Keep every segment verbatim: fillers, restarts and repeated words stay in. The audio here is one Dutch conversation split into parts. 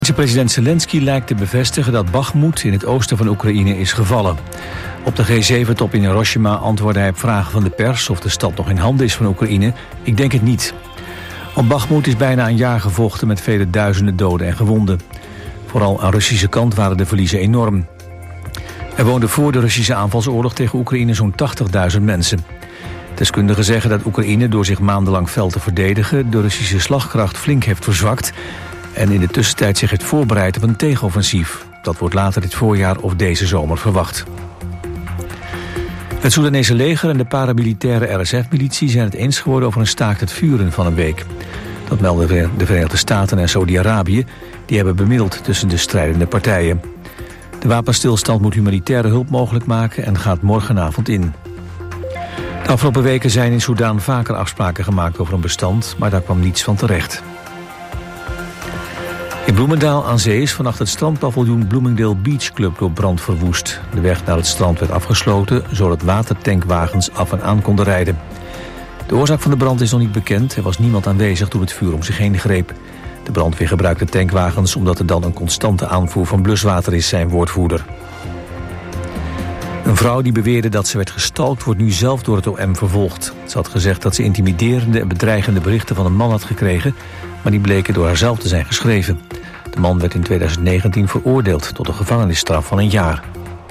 President Zelensky lijkt te bevestigen dat Bakhmut in het oosten van Oekraïne is gevallen. Op de G zeven top in Hiroshima antwoordde hij op vragen van de pers of de stad nog in handen is van Oekraïne. Ik denk het niet. Op Bakhmut is bijna een jaar gevochten met vele duizenden doden en gewonden. Vooral aan Russische kant waren de verliezen enorm. Er woonden voor de Russische aanvalsoorlog tegen Oekraïne zo'n tachtigduizend mensen. Deskundigen zeggen dat Oekraïne door zich maandenlang fel te verdedigen de Russische slagkracht flink heeft verzwakt en in de tussentijd zich heeft voorbereid op een tegenoffensief. Dat wordt later dit voorjaar of deze zomer verwacht. Het Soedanese leger en de paramilitaire R S F-militie zijn het eens geworden over een staakt het vuren van een week. Dat melden de Verenigde Staten en Saudi-Arabië. Die hebben bemiddeld tussen de strijdende partijen. De wapenstilstand moet humanitaire hulp mogelijk maken en gaat morgenavond in. De afgelopen weken zijn in Soedan vaker afspraken gemaakt over een bestand, maar daar kwam niets van terecht. In Bloemendaal aan zee is vannacht het strandpaviljoen Bloomingdale Beach Club door brand verwoest. De weg naar het strand werd afgesloten, zodat watertankwagens af en aan konden rijden. De oorzaak van de brand is nog niet bekend. Er was niemand aanwezig toen het vuur om zich heen greep. De brandweer gebruikte tankwagens omdat er dan een constante aanvoer van bluswater is, zijn woordvoerder. Een vrouw die beweerde dat ze werd gestalkt wordt nu zelf door het O M vervolgd. Ze had gezegd dat ze intimiderende en bedreigende berichten van een man had gekregen, maar die bleken door haarzelf te zijn geschreven. De man werd in tweeduizend negentien veroordeeld tot een gevangenisstraf van een jaar.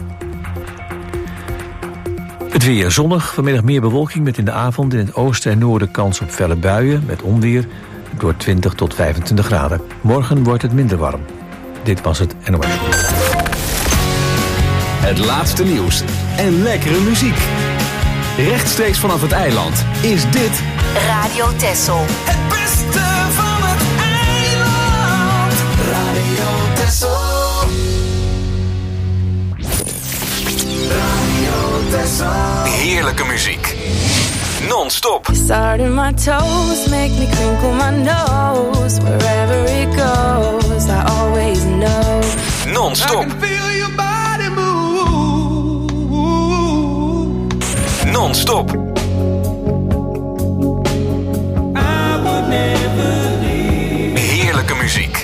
Het weer zonnig, vanmiddag meer bewolking met in de avond in het oosten en noorden kans op felle buien met onweer door twintig tot vijfentwintig graden. Morgen wordt het minder warm. Dit was het N O S. Het laatste nieuws en lekkere muziek. Rechtstreeks vanaf het eiland is dit Radio Texel. Het beste van het eiland. Radio Texel. Radio Texel. Heerlijke muziek. Non-stop. Starting my toes, make me crinkle my nose. Wherever it goes, I always know. Non-stop. I can feel your body move. Non-stop. I would never leave. Heerlijke muziek.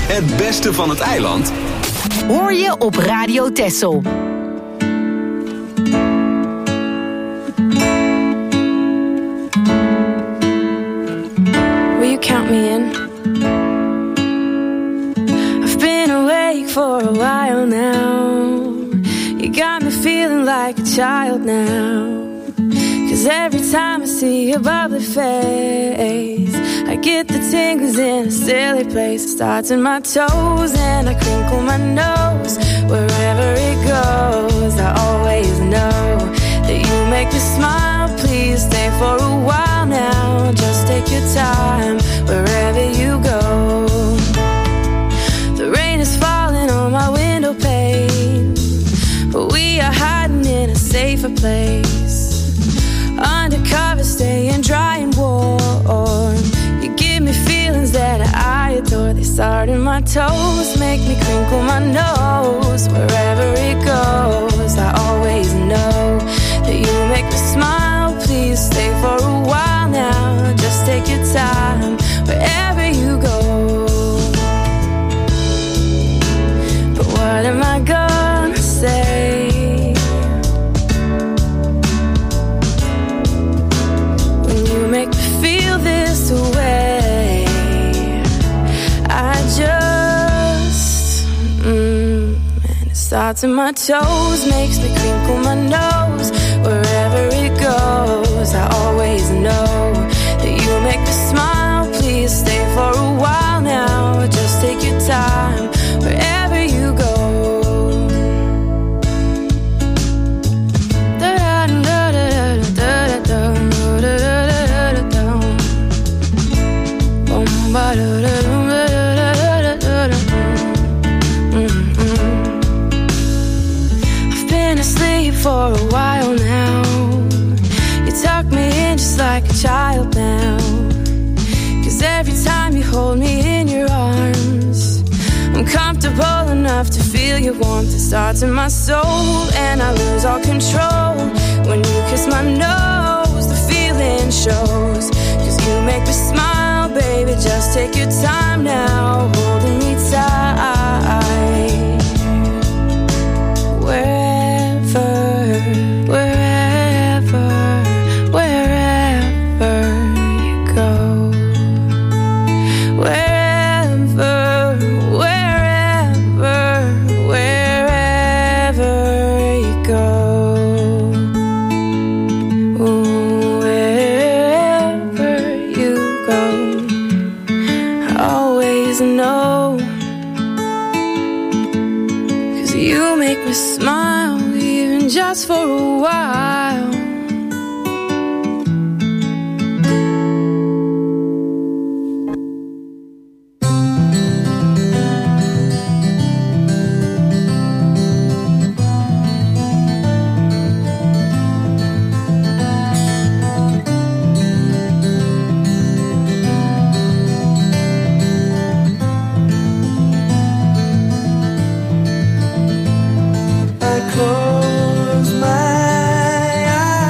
Het beste van het eiland hoor je op Radio Texel. Will you count me in? I've been awake for a while now. You got me feeling like a child now. Cause every time I see your bubbly face, I get the tingles in a silly place. It starts in my toes and I crinkle my nose. Wherever it goes, I always know that you make me smile. Please stay for a while now. Just take your time wherever you go. The rain is falling on my window pane, but we are hiding in a safer place. Undercover, staying dry and warm. You give me feelings that I adore. They start in my toes, make me crinkle my nose. Wherever it goes, I always know that you make me smile. Please stay for a while now. Just take your time wherever you go. But what am I gonna say? Make me feel this way. I just mm, and it starts in my toes, makes me crinkle my nose. Wherever it goes, I always know that you make me smile. Please stay for a while now. Just take your time wherever you go. I've been asleep for a while now. You tuck me in just like a child now. Cause every time you hold me in your arms, I'm comfortable enough to feel your warmth. It starts in my soul and I lose all control. When you kiss my nose, the feeling shows. Cause you make me smile, baby, just take your time now, holding me tight. Wherever, wherever, wherever you go. Wherever, wherever, wherever you go. Ooh, wherever you go. Always know, cause you make me smile, even just for a while. Close my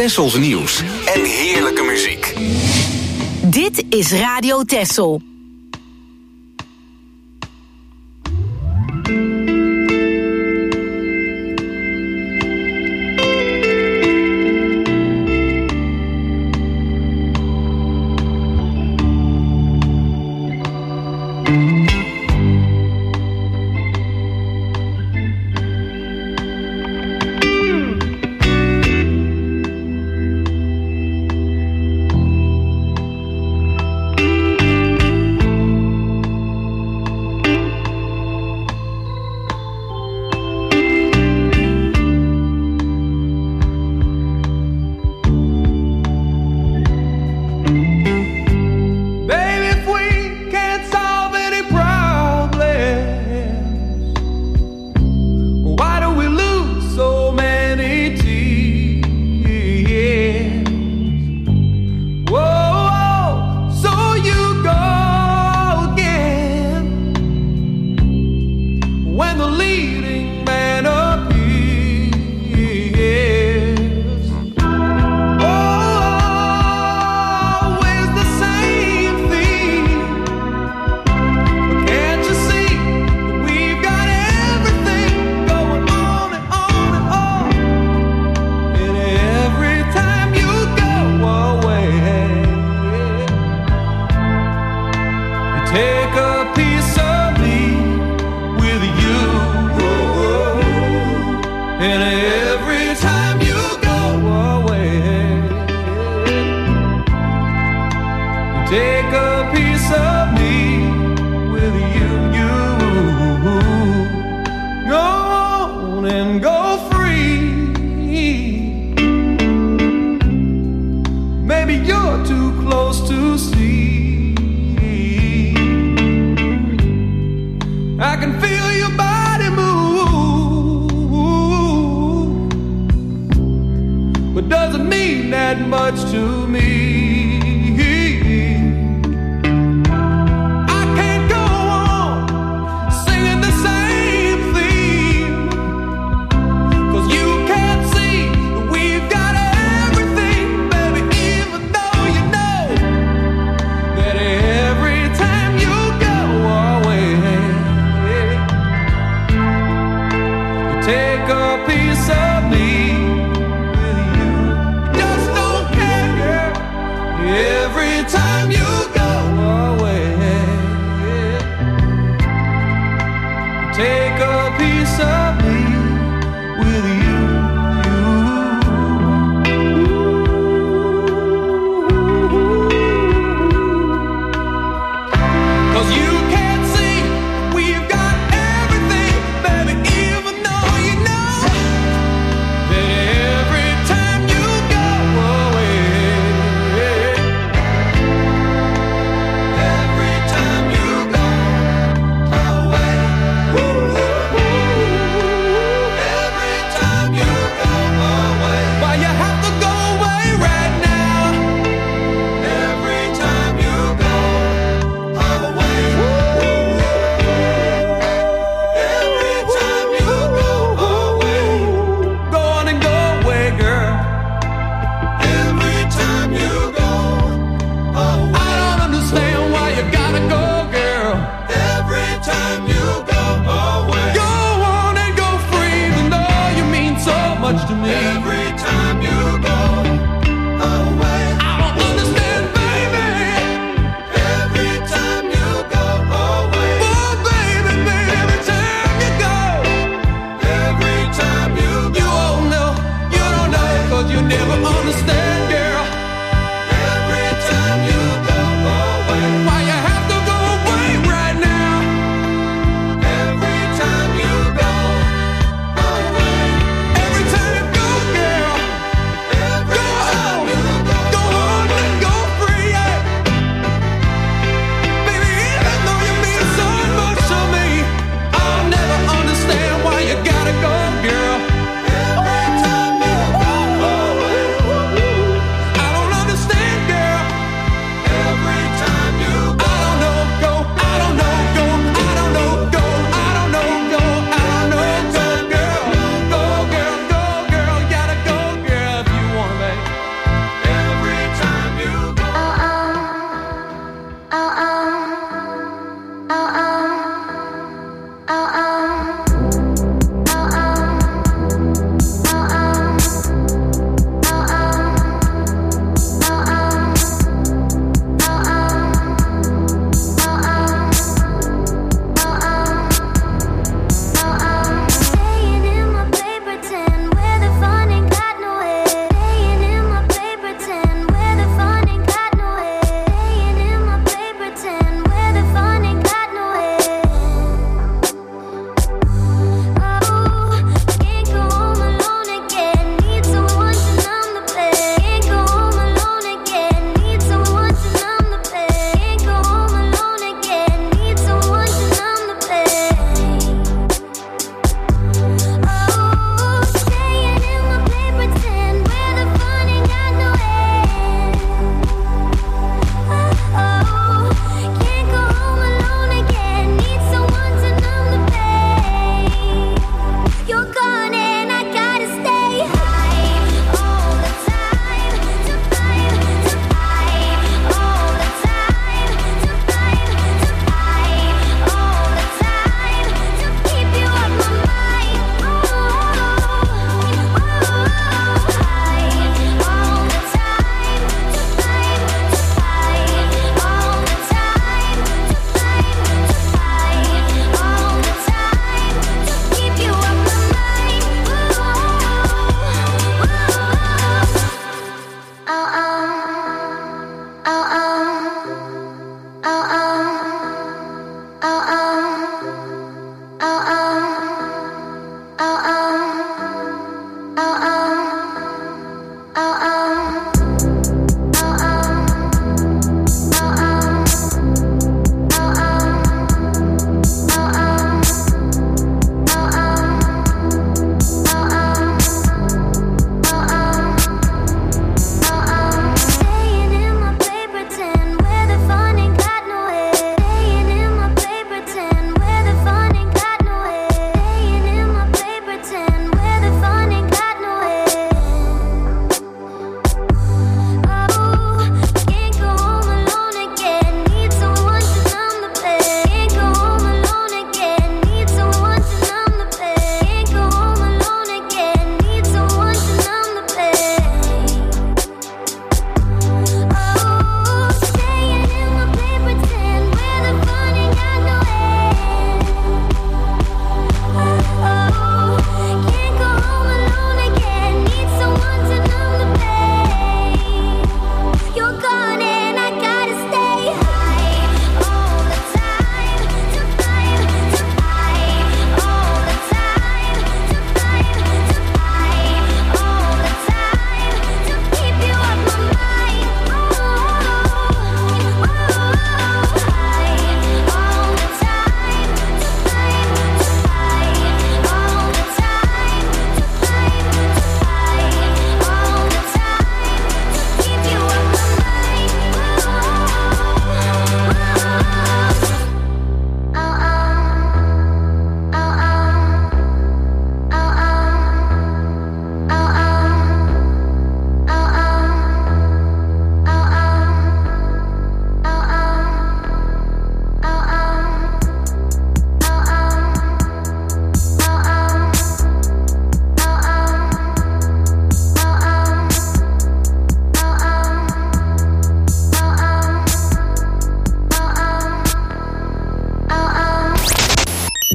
Tessels nieuws en heerlijke muziek. Dit is Radio Tessel. Just don't care, girl.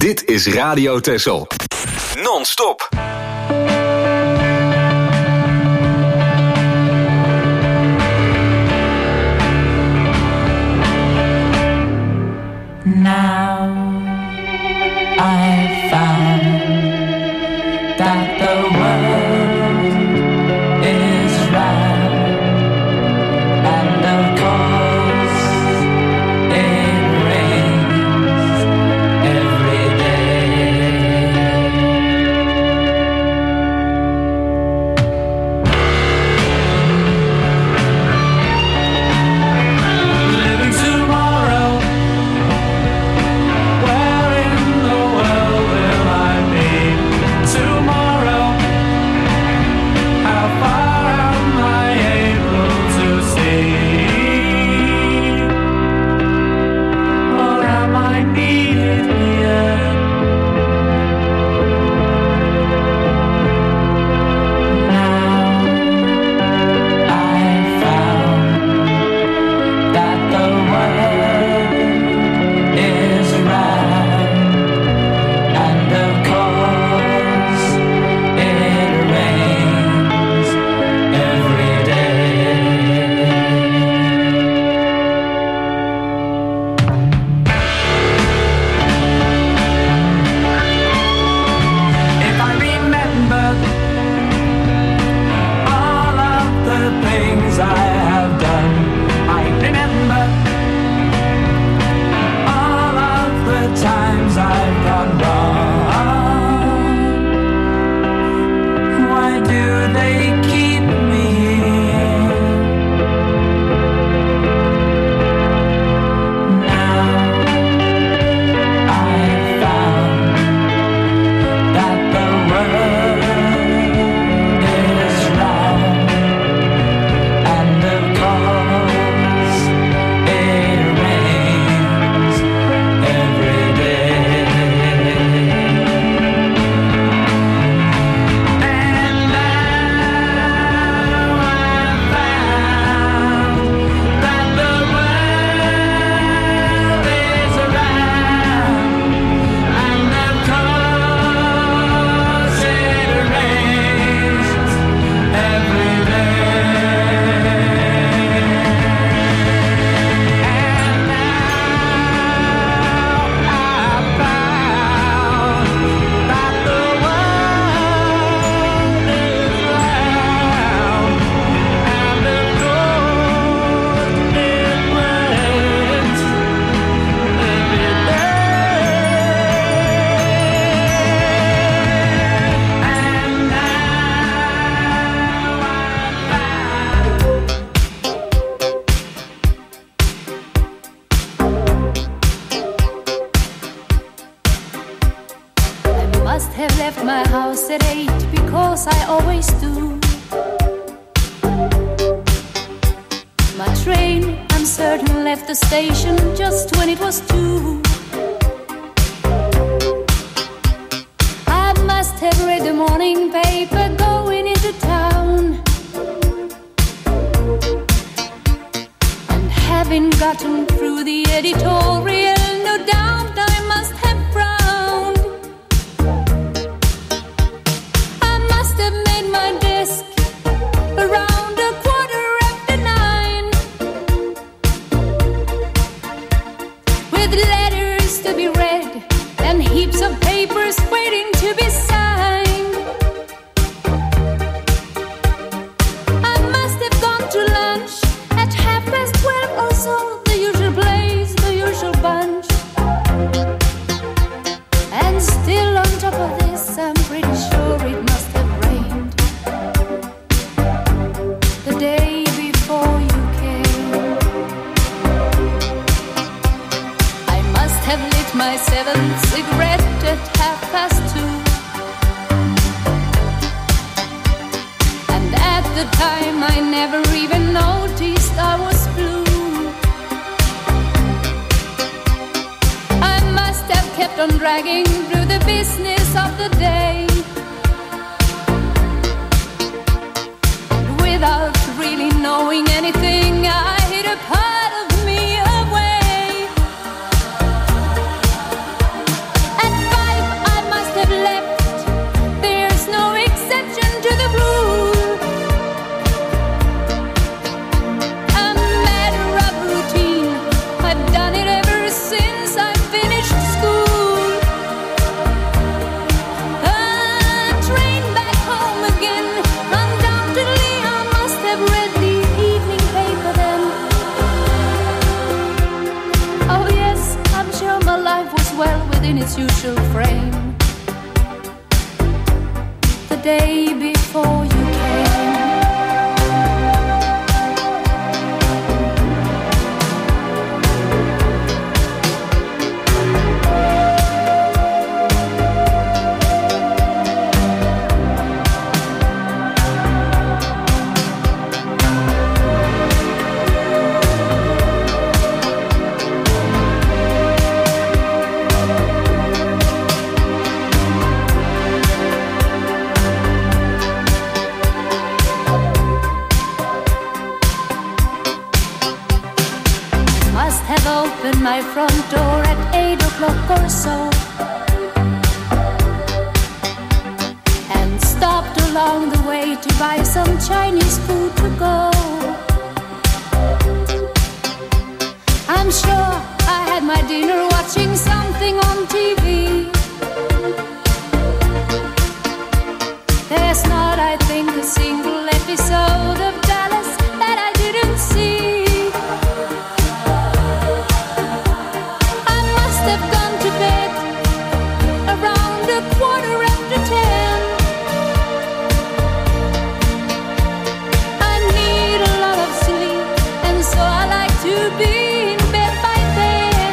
Dit is Radio Texel. Non-stop. Now I found that the world is round, and of course it rains every day. Living tomorrow. Where in the world will I be tomorrow? How far am I able to see? Or am I needed here? Now I found that the world is round, and of course it rains every day. If I remember all of the things I have done, I remember all of the times I've gone wrong. Why do they keep me here? Now I found that the world is round, and of course it rains every day. And now I found that the world is around, and of course it rains every day. And now I found that the world is round, and of course it rains every day. And I must have left my house at eight because I always do. My train, I'm certain, left the station just when it was two. I must have read the morning paper going into town, and having gotten through the editorial, no doubt I must have frowned. I must have made my desk around a quarter after nine, with letters to be read and heaps of papers waiting to be signed. I must have gone to lunch at half past twelve or so, the usual place, the usual bunch. And still on top of this, I'm pretty sure it must have rained the day before you came. I must have lit my seventh cigarette at half past two, and at the time I never even noticed I was blue. I must have kept on dragging through the business of the day, and without really knowing anything, I hid a part of me away. At five its usual frame. The day before you came. My front door at eight o'clock or so, and stopped along the way to buy some Chinese food to go. I'm sure I had my dinner watching something on T V. There's not, I think, a single episode of Dallas that I didn't see. Have gone to bed around a quarter after ten. I need a lot of sleep, and so I like to be in bed by then.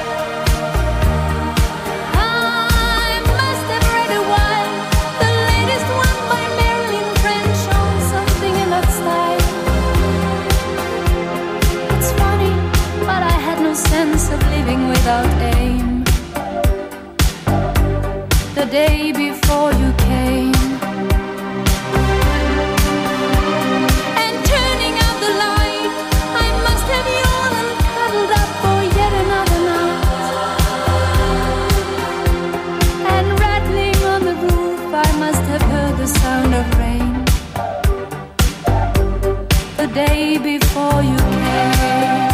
I must have read a while the latest one by Marilyn French on something in that style. It's funny, but I had no sense of living without aim. The day before you came, and turning out the light, I must have yawned and cuddled up for yet another night. And rattling on the roof, I must have heard the sound of rain. The day before you came.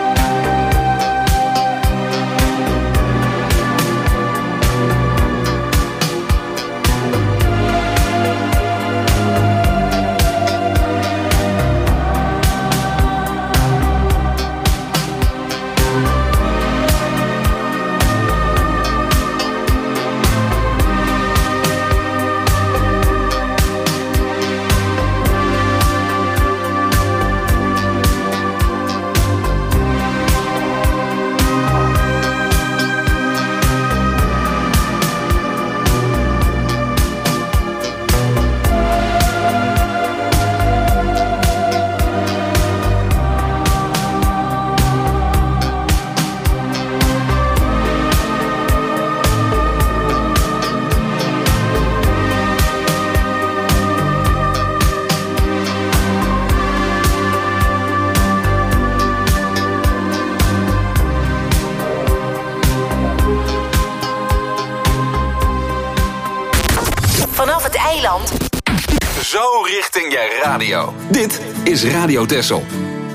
Vanaf het eiland. Zo richting je radio. Dit is Radio Texel.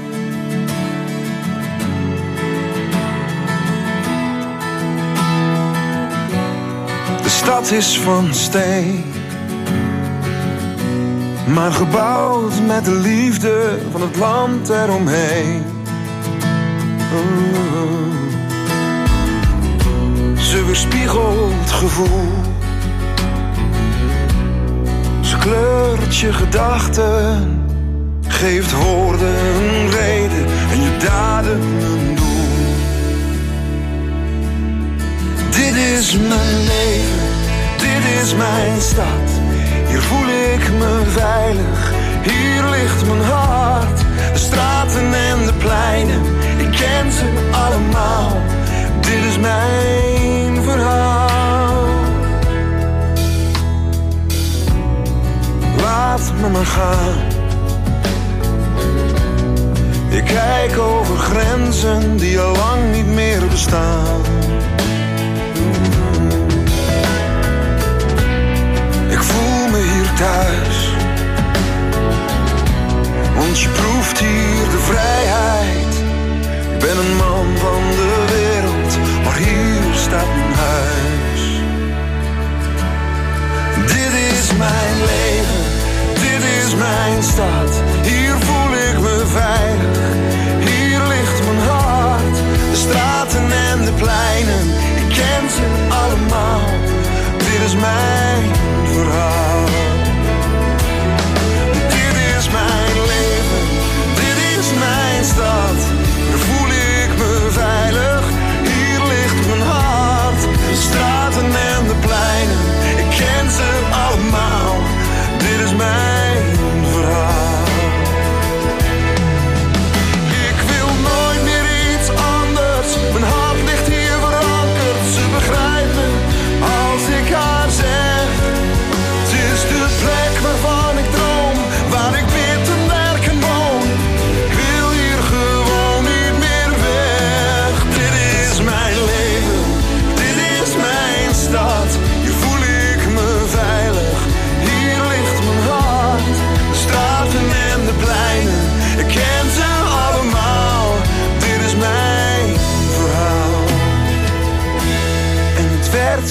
De stad is van steen, maar gebouwd met de liefde van het land eromheen. Oh. Ze weerspiegelt gevoel, ze kleurt je gedachten, geeft woorden een reden en je daden een doel. Dit is mijn leven, dit is mijn stad. Hier voel ik me veilig, hier ligt mijn hart. De straten en de pleinen, ik ken ze allemaal. Dit is mijn verhaal. Laat me maar gaan. Ik kijk over grenzen die al lang niet meer bestaan. Ik voel me hier thuis, want je proeft hier de vrijheid. Ik ben een man van de wereld, maar hier staat mijn huis. Dit is mijn leven, dit is mijn stad. Hier voel ik me veilig, hier ligt mijn hart. De straten en de pleinen, ik ken ze allemaal.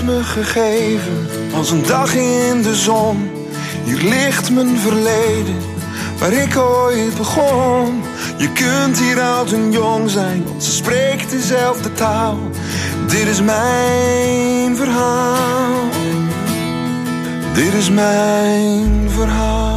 me gegeven als een dag in de zon. Hier ligt mijn verleden, waar ik ooit begon. Je kunt hier oud en jong zijn, want ze spreekt dezelfde taal. Dit is mijn verhaal. Dit is mijn verhaal.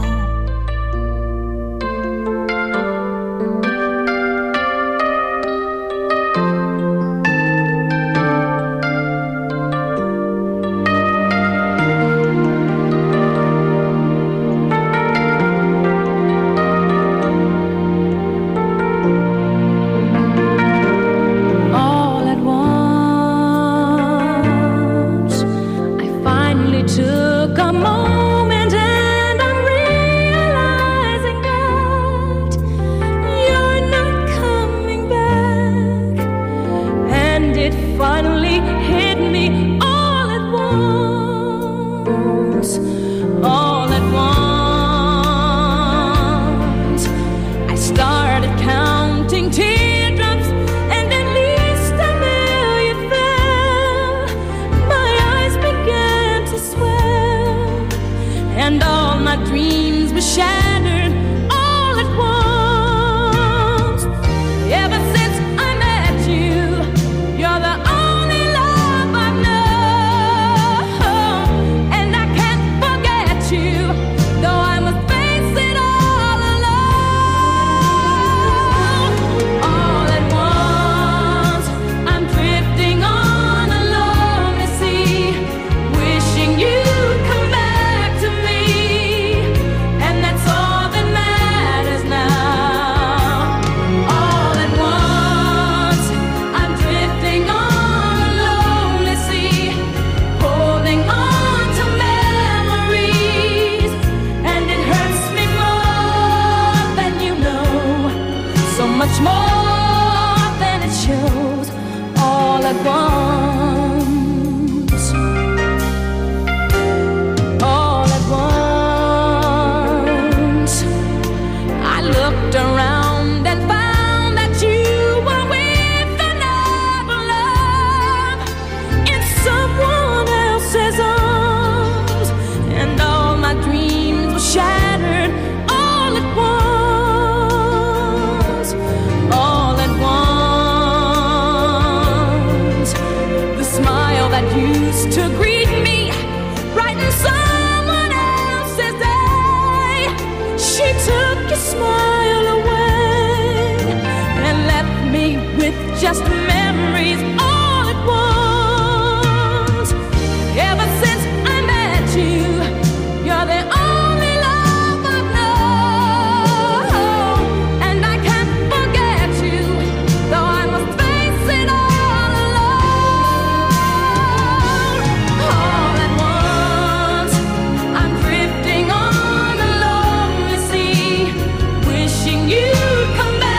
Just memories all at once. Ever since I met you, you're the only love I've known. And I can't forget you, though I must face it all alone. All at once, I'm drifting on a lonely sea, wishing you'd come back.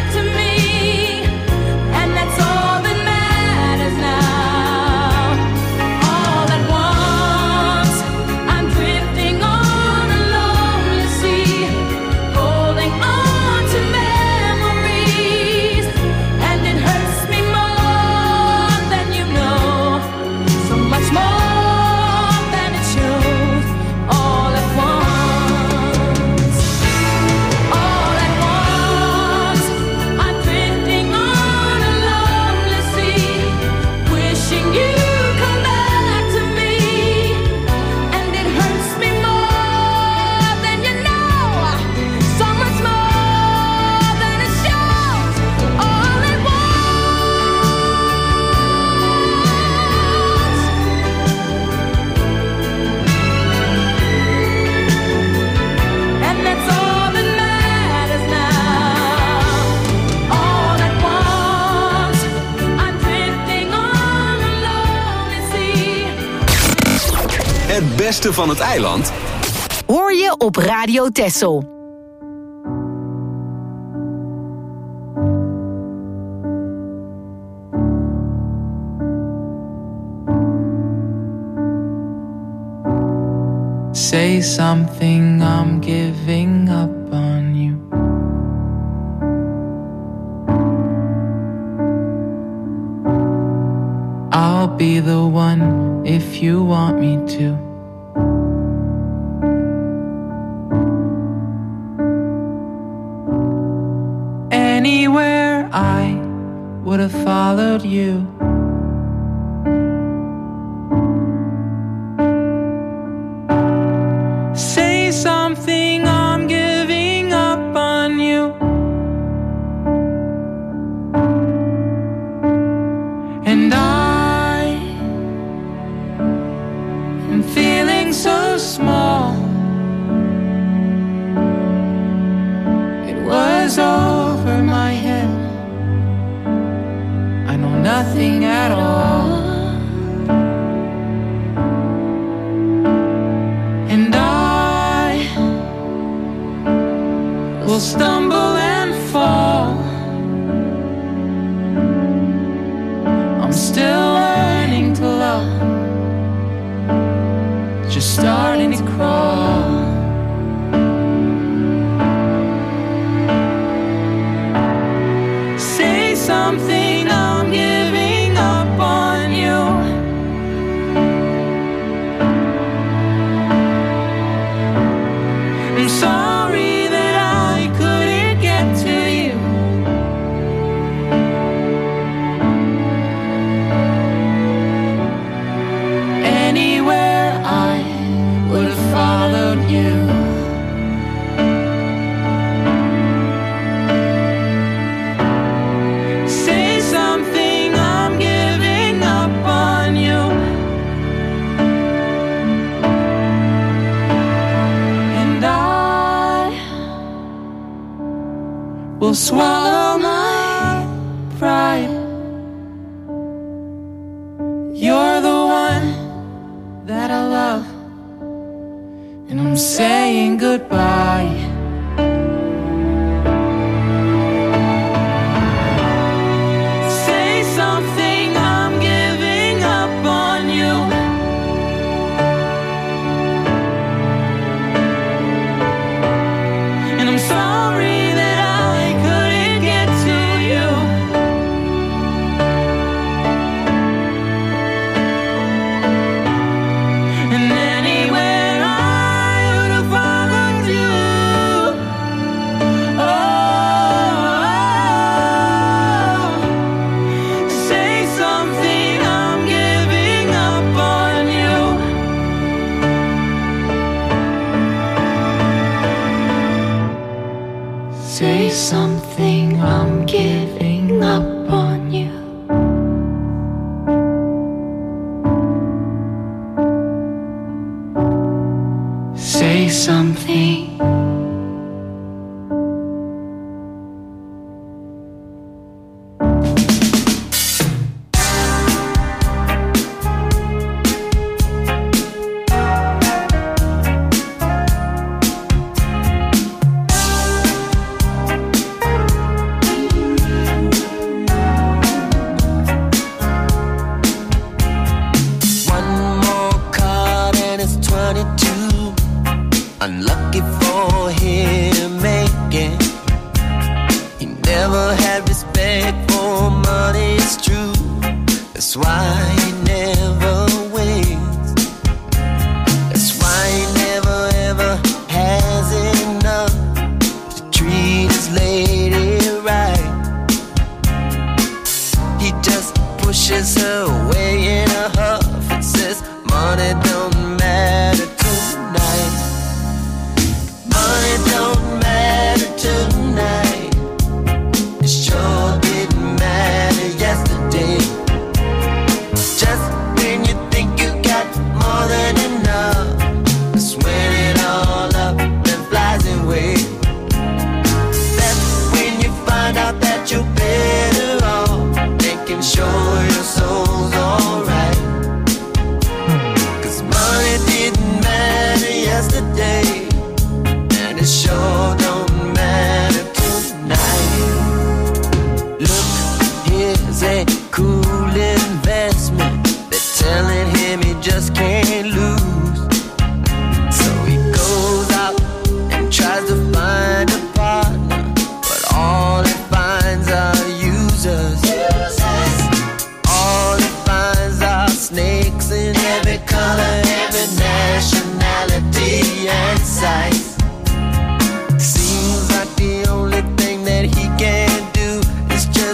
Het beste van het eiland hoor je op Radio Texel. Say something, I'm giving up on you. I'll be the one if you want me to. Anywhere I would have followed you. Say something, I'm giving up on you. And I am feeling so small. It was over my head. I know nothing at all. And I will stumble and fall. I'm still learning to love, just starting to crawl. Say something, I'm giving up on you. I'm sorry that I couldn't get to you. Anywhere I would have followed you. Say something, I'm giving up on you. And I will swallow my pride. You're the one that I love, and I'm saying goodbye. Say something, I'm giving up on you. And I'm sorry that I couldn't get to you. And anywhere I would have followed you. Oh, say something, I'm giving up on you. Say something, I'm giving up on you. Say something. One more card and it's twenty-two. Unlucky for him making. He never had respect for money, it's true. That's why he never wins. That's why he never ever has enough to treat his lady right. He just pushes her away in a huff and says, money don't matter tonight. Money don't matter tonight. It sure didn't matter yesterday.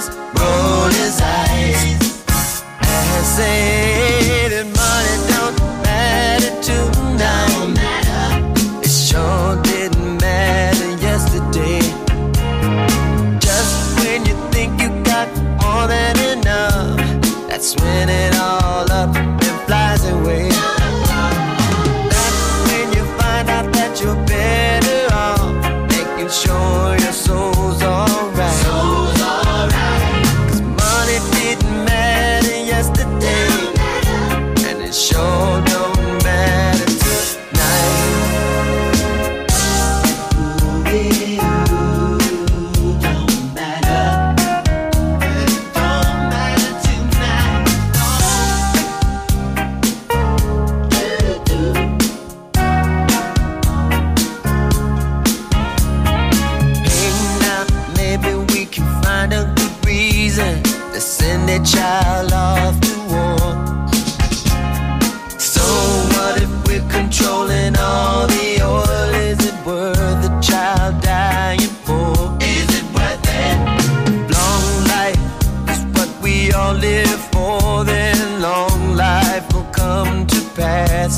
just roll his eyes and say that money don't matter tonight. It sure didn't matter yesterday. Just when you think you got more than enough, that's when it all up and flies away. That's when you find out that you're better off making sure your soul's alright. Soul's alright. 'Cause money didn't matter yesterday, and it sure don't matter tonight. Ooh, it don't matter. It don't matter tonight. Hey, now maybe we can find a good reason to send that child off to war. So what if we're controlling all the oil? Is it worth the child dying for? Is it worth it? Long life is what we all live for, then long life will come to pass.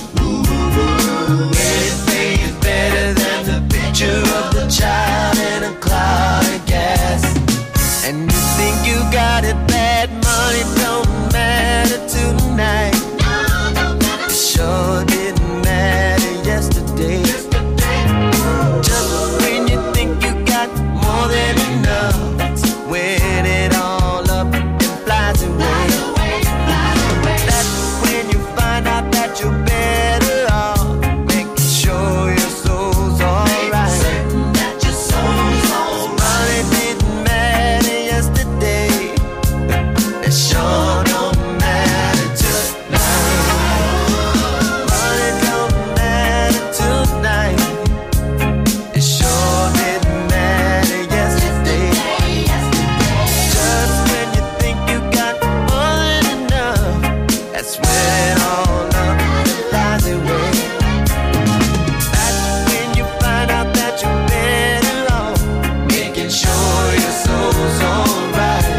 Anything is better than the picture of the child in a cloud of gas. And you think you got it bad, money don't matter tonight. It sure didn't matter yesterday. Just when you think you got more than enough, that's when it all up and flies away. That's when you find out that you're better off making sure your soul's alright. That your soul's alright. Money didn't matter yesterday. It sure don't matter tonight. Money don't matter tonight. It sure didn't matter yesterday. Just when you think you got more than enough, that's when all up flies away. That's when you find out that you're better off making sure your soul's alright.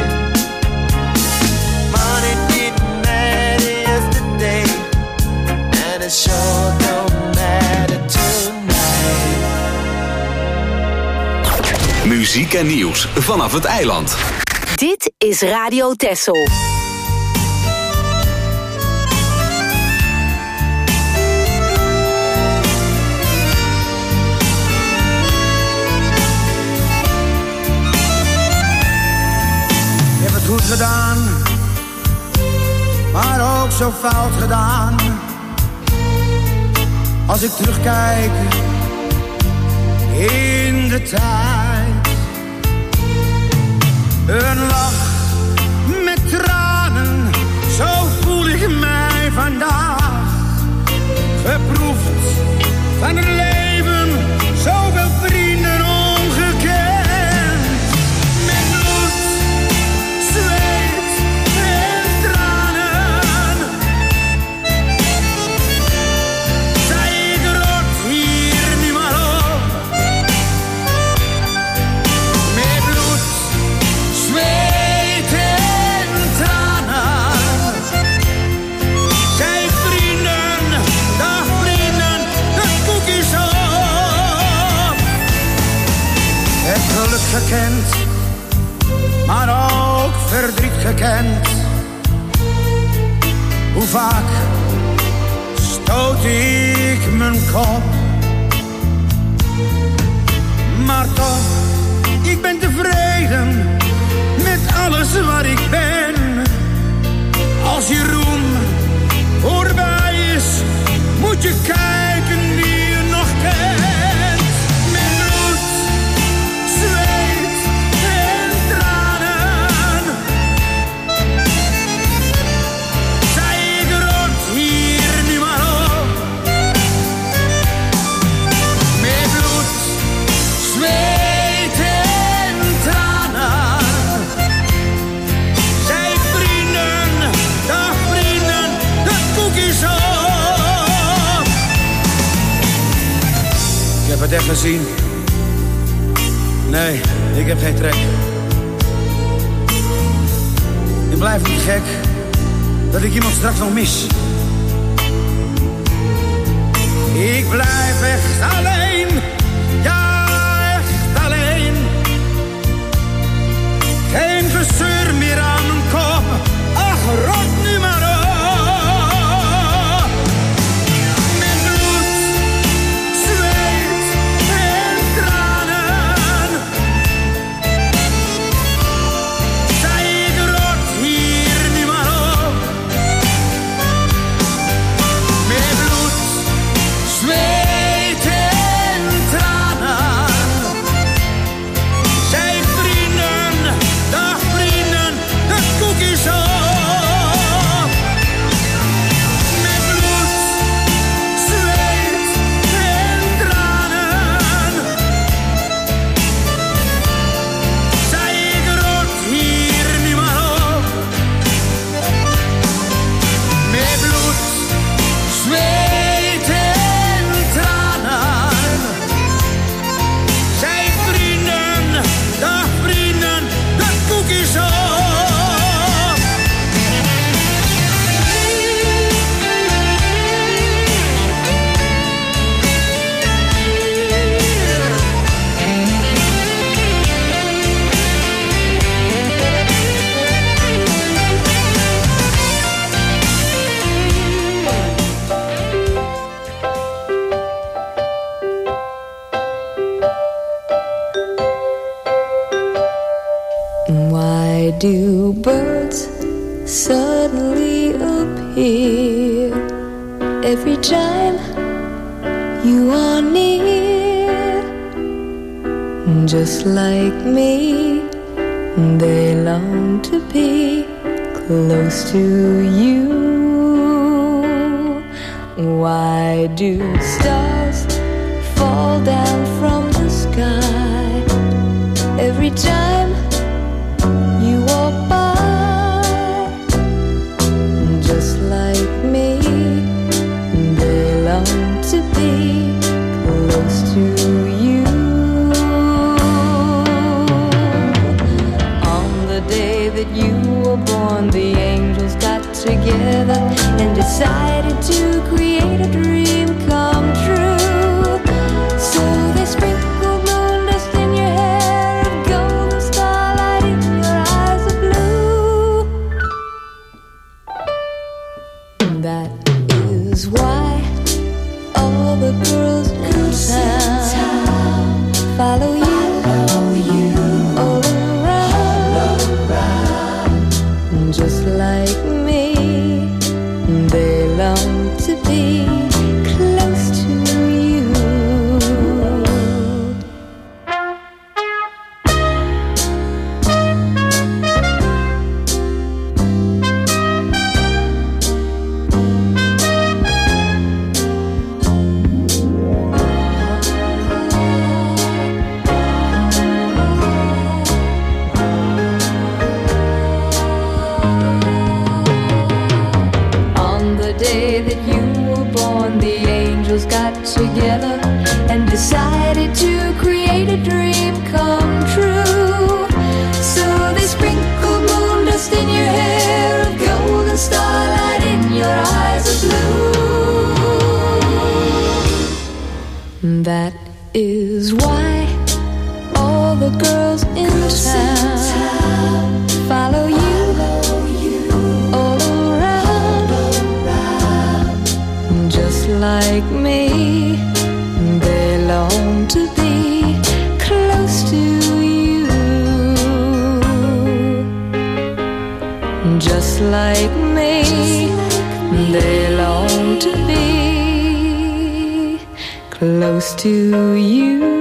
Money didn't matter yesterday, and it sure don't matter tonight. Muziek en nieuws vanaf het eiland. Dit is Radio Texel. Je hebt het goed gedaan, maar ook zo fout gedaan. Als ik terugkijk in de tijd, een lach met tranen, zo voel ik mij vandaag. Geproefd van het leven, zoveel vrienden ongekend. Met bloed, zweet en tranen, zij ik rot hier nu maar op. Met bloed, zweet en tranen, zij vrienden, dag vrienden, de koekjes op. Het geluk gekend, maar ook verdriet gekend. Hoe vaak stoot ik mijn kop, maar toch, ik ben tevreden met alles wat ik ben. Als je roem voorbij is, moet je kijken wie je nog kent. Met bloed, zweet en tranen, zij ik rot hier nu maar op. Met bloed, zweet en tranen, zij vrienden, dag vrienden, de koekjes op. Ik heb het echt gezien. Nee, ik heb geen trek. blijf niet gek dat ik iemand straks nog mis. Ik blijf echt alleen, ja echt alleen. Geen gezeur meer aan mijn kop, ach rot nu maar op. Met bloed, zweet en tranen zei ik rot hier nu maar op. Met bloed, zweet en tranen zei ik vrienden, dag vrienden, de koek is op. Met bloed, zweet en tranen zei ik rot hier nu maar op. Met bloed, zweet en tranen zei ik vrienden, dag vrienden, de koek is op. Why do birds suddenly appear every time you are near? Just like me, they long to be close to you. Why do stars fall down from the sky every time you walk by? Just like me, they long to be close to you. On the day that you were born, the angels got together and decided to create a dream come true. So they sprinkled moon dust in your hair and golden starlight in your eyes of blue. That is why all the girls in town follow you, all around. Just like me, they long to be close to you. On the day that you were born, the angels got together and decided to create a dream come true. So they sprinkled moon dust in your hair of gold and starlight in your eyes of blue. That is why all the girls in town follow you, all around. Just like me, they long to be close to you. Just like me, they long to be close to you.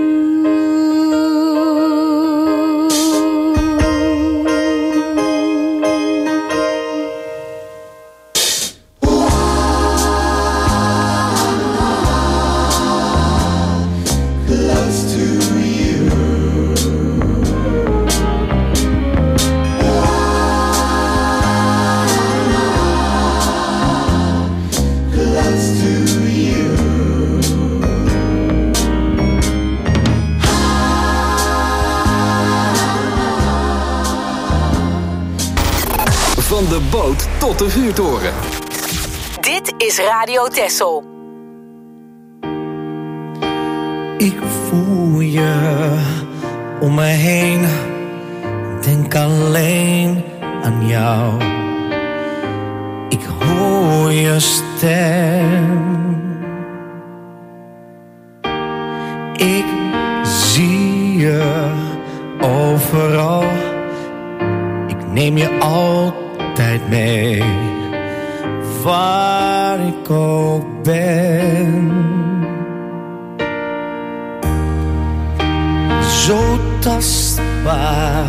Van de boot tot de vuurtoren. Dit is Radio Texel. Ik voel je om me heen, denk alleen aan jou. Ik hoor je stem. Ik zie je overal. Ik neem je altijd mee, waar ik ook ben. Zo tastbaar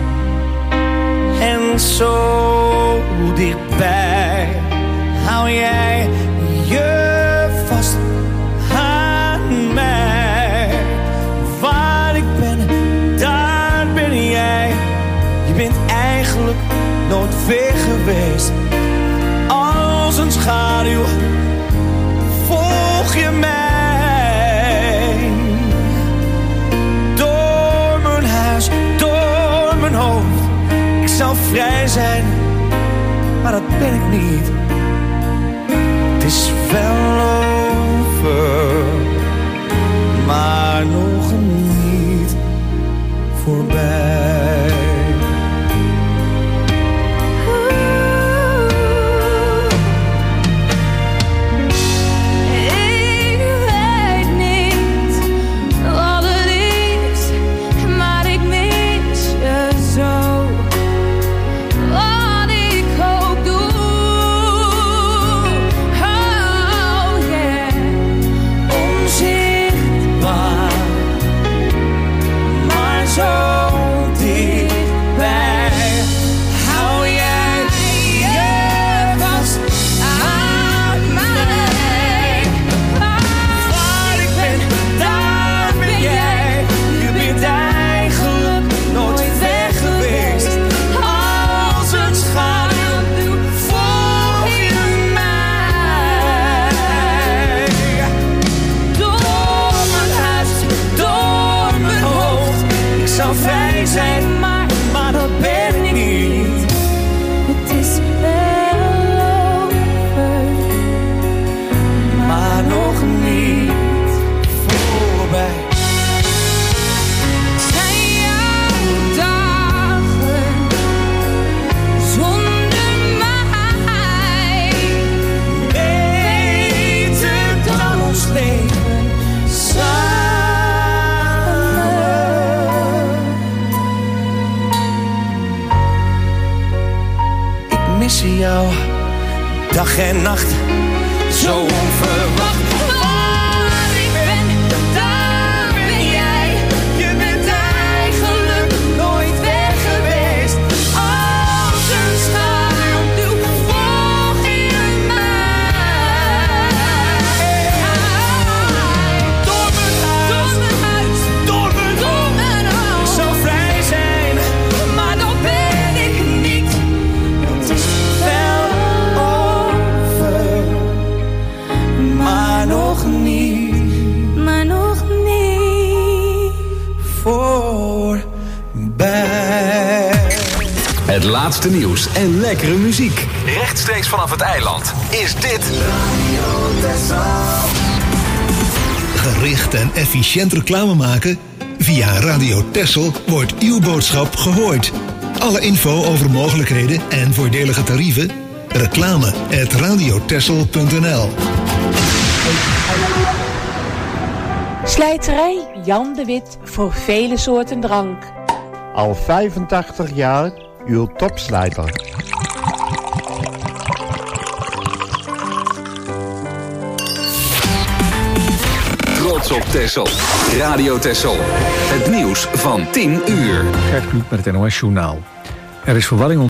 en zo dichtbij hou jij je vast aan mij. Waar ik ben, daar ben jij. Je bent eigenlijk nooit ver geweest. Als een schaduw volg je mij. Ik zou vrij zijn, maar dat ben ik niet. Het is wel over, maar nog niet voorbij. Jou, dag en nacht, zo onverwacht. Waar ik ben, daar ben jij. Je bent eigenlijk nooit weg geweest. Als een schaduw volg je mij. Door mijn huis, door mijn huis. Ik zou vrij zijn, maar dat ben ik niet. Het is maar nog niet, maar nog niet voorbij. Het laatste nieuws en lekkere muziek. Rechtstreeks vanaf het eiland is dit Radio Texel. Gericht en efficiënt reclame maken? Via Radio Texel wordt uw boodschap gehoord. Alle info over mogelijkheden en voordelige tarieven? Reclame at radiotexel punt n l. Slijterij Jan de Wit voor vele soorten drank. Al vijfentachtig jaar uw topslijter. Trots op Texel. Radio Texel. Het nieuws van tien uur. Gert Kluk met het N O S Journaal. Er is verwarring